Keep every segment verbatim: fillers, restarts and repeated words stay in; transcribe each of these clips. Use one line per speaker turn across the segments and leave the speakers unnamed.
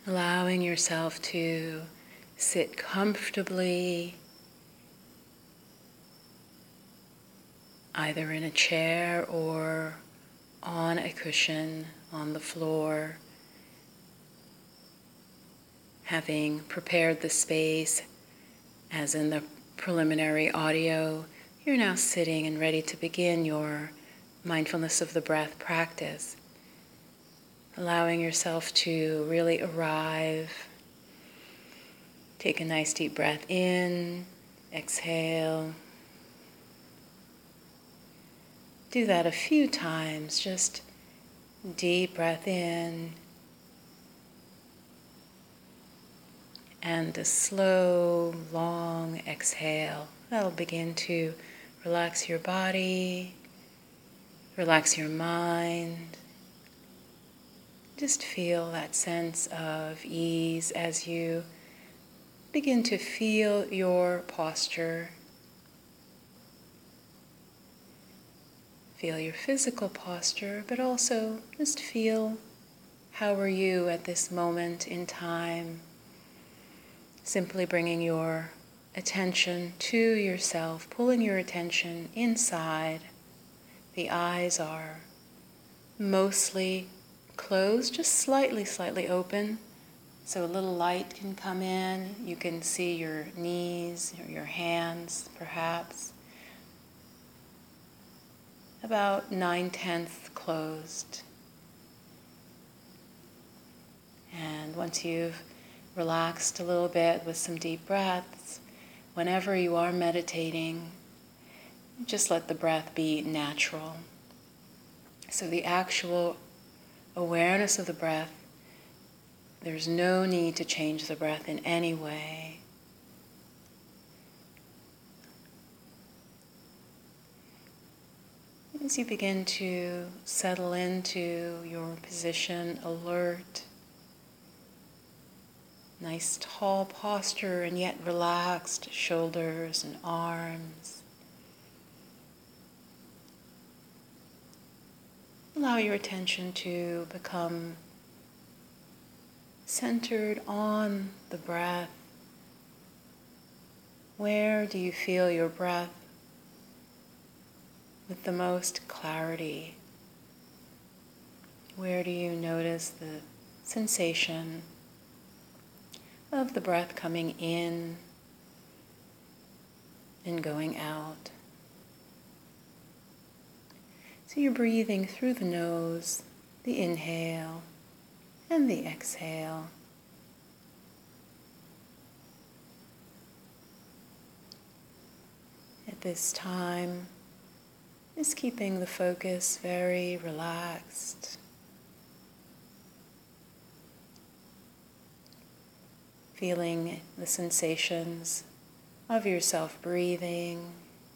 allowing yourself to sit comfortably, either in a chair or on a cushion on the floor, having prepared the space as in the preliminary audio. You're now sitting and ready to begin your mindfulness of the breath practice, allowing yourself to really arrive. Take a nice deep breath in, exhale. Do that a few times, just deep breath in and a slow, long exhale. That'll begin to relax your body, relax your mind. Just feel that sense of ease as you begin to feel your posture. Feel your physical posture, but also just feel how are you at this moment in time. Simply bringing your attention to yourself, pulling your attention inside. The eyes are mostly closed, just slightly, slightly open, so a little light can come in. You can see your knees or your hands, perhaps. About nine-tenths closed. And once you've relaxed a little bit with some deep breaths, whenever you are meditating, just let the breath be natural. So the actual awareness of the breath, there's no need to change the breath in any way. As you begin to settle into your position, alert, nice tall posture and yet relaxed shoulders and arms. Allow your attention to become centered on the breath. Where do you feel your breath with the most clarity? Where do you notice the sensation of the breath coming in and going out? So you're breathing through the nose, the inhale and the exhale. At this time, just keeping the focus very relaxed. Feeling the sensations of yourself breathing,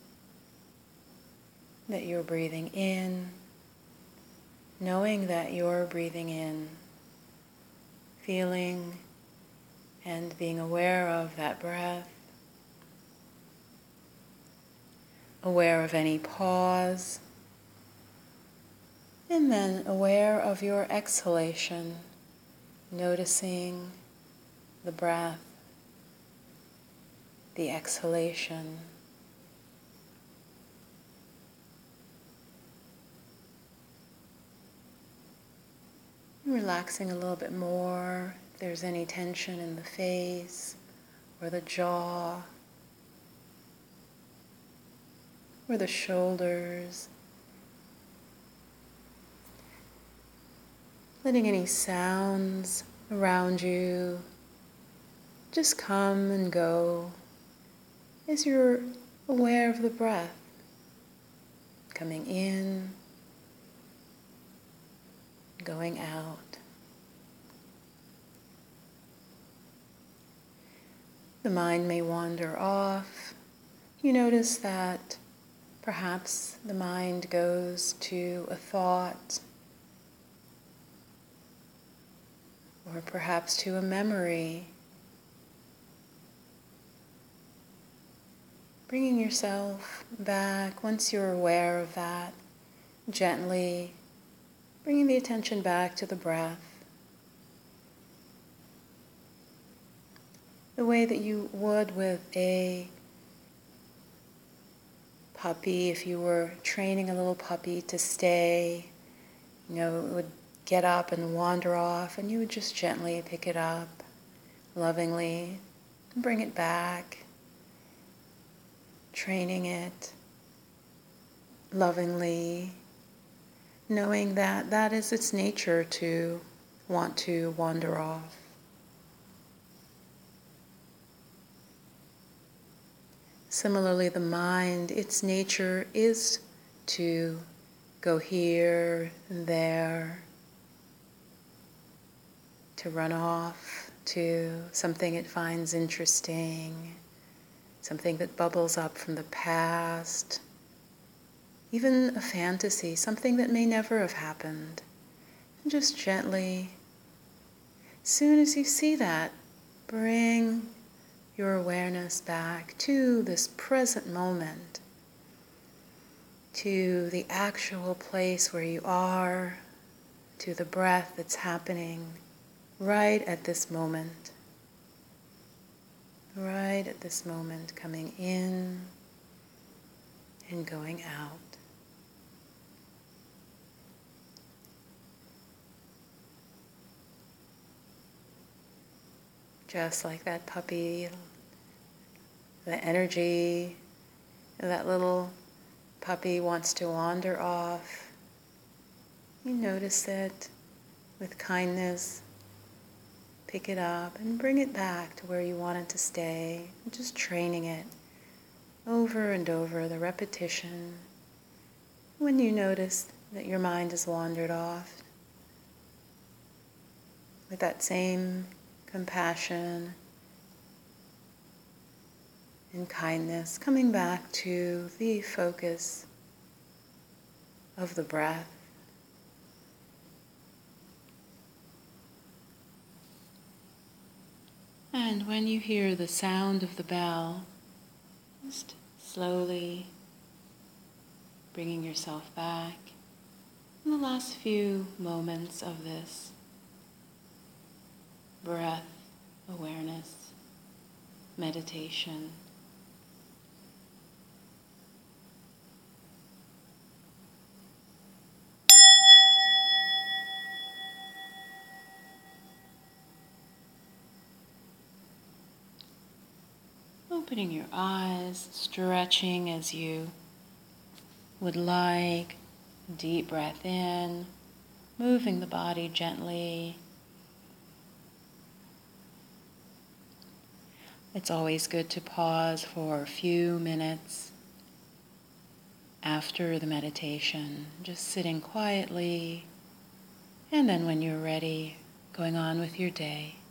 that you're breathing in, knowing that you're breathing in, feeling and being aware of that breath, aware of any pause, and then aware of your exhalation, noticing the breath, the exhalation. Relaxing a little bit more if there's any tension in the face or the jaw or the shoulders. Letting any sounds around you just come and go as you're aware of the breath coming in, going out. The mind may wander off. You notice that perhaps the mind goes to a thought, or perhaps to a memory. Bringing yourself back, once you're aware of that, gently bringing the attention back to the breath. the way that you would with a puppy. If you were training a little puppy to stay, you know, it would get up and wander off, and you would just gently pick it up, lovingly, and bring it back, training it lovingly, knowing that that is its nature to want to wander off. Similarly, the mind, its nature is to go here and there, to run off to something it finds interesting, something that bubbles up from the past, even a fantasy, something that may never have happened. And just gently, as soon as you see that, bring your awareness back to this present moment, to the actual place where you are, to the breath that's happening right at this moment, right at this moment, coming in and going out. Just like that puppy, the energy, that little puppy wants to wander off. You notice it with kindness. Pick it up and bring it back to where you want it to stay. Just training it over and over, the repetition. When you notice that your mind has wandered off, with that same compassion and kindness, coming back to the focus of the breath. And when you hear the sound of the bell, just slowly bringing yourself back in the last few moments of this breath awareness meditation. Opening your eyes, stretching as you would like, deep breath in, moving the body gently. It's always good to pause for a few minutes after the meditation, just sitting quietly, and then when you're ready, going on with your day.